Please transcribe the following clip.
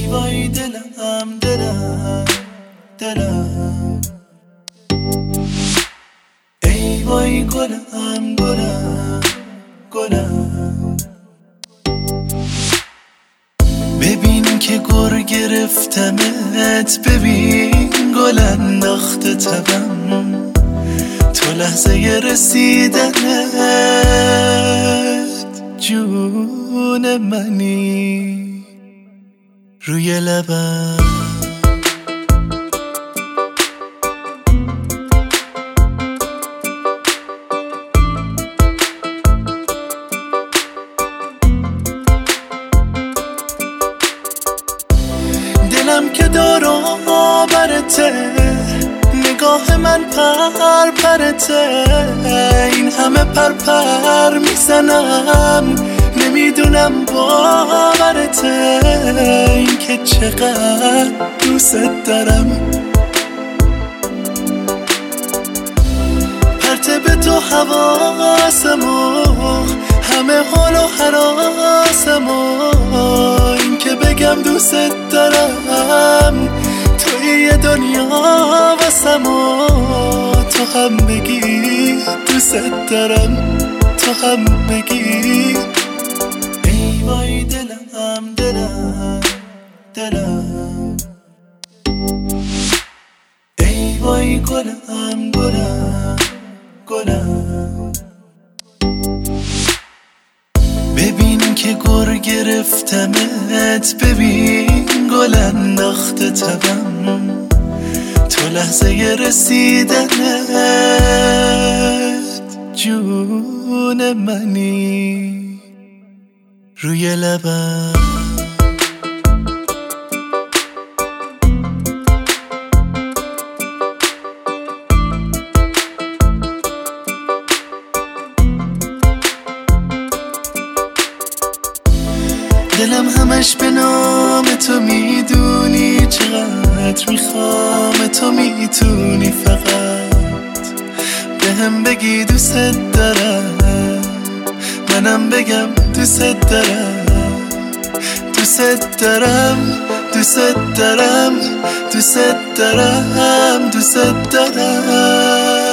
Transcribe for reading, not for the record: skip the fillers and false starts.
وای دلم دلم دلم، ای وای گلم گلم گلم. ببین که گر گرفتمت، ببین گل انداخته تبم، تو لحظه رسیدنت جون منی روی لبم. دلم که دارو برته، نگاه من پر پرته، این همه پر پر میزنم نمیدونم باورته، این که چقدر دوست دارم. پرته به تو حواسمو، همه حال و حراسمو، این که بگم دوست دارم، توی یه دنیا واسمو، تو هم بگی دوست دارم، تو هم بگی. ای وای دلم دلم دلم، ای وای گلم گلم گلم. ببین که گر گرفتمت، ببین گل انداخته تبم، تو لحظه رسیدنت جون منی روی لبم. دلم همش به نام تو، میدونی چقدر میخوام تو، میتونی فقط بهم بگی دوست دارم، منم بگم دوست دارم، دوست دارم، دوست دارم، دوست دارم، دوست دارم.